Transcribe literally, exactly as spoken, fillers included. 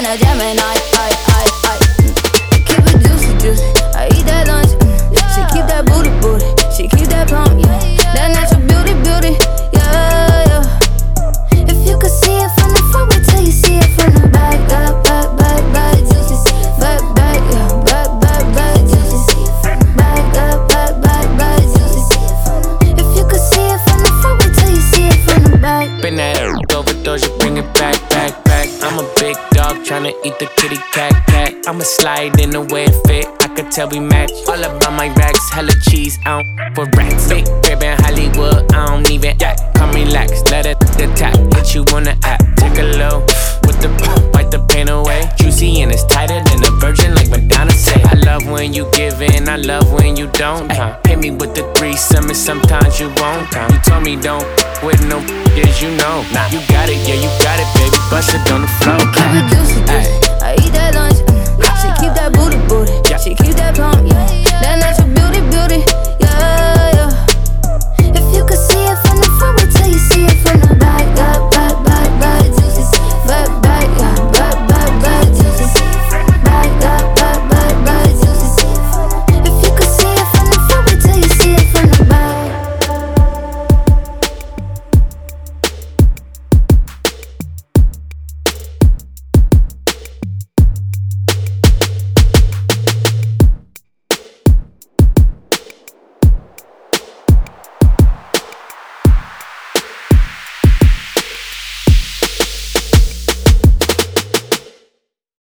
a Gemini. I, I, I. Keep it juicy, juicy. I eat that lunch. Mm. She keep that booty, booty. She keep that plump. Yeah. That natural beauty, beauty. Yeah, yeah. If you could see it from the front, wait till you see it from the back. Back, back, back, back, juicy. Back, back, yeah. Back, back, back, juicy. Back, back, back, back, back, juicy. If you could see it from the front, wait till you see it from the back. Been that overdose, you bring it back, back, back. I'm a big dog tryna eat the kitty cat, cat. I'ma slide in the way it fit. I could tell we match. All about my racks, hella cheese. I don't for rats. Big crib in Hollywood, I don't even act. Come relax, let it the tap. Hit you on the app. Take a low with the wipe the pain away. Juicy and it's tighter than a virgin, like Madonna say. I love when you give in, I love when you don't. Uh, hit me with the threesome and sometimes you won't. Uh, you told me don't with no yes, you know. Nah, you got it, yeah, you got it, baby. Bust it on the floor.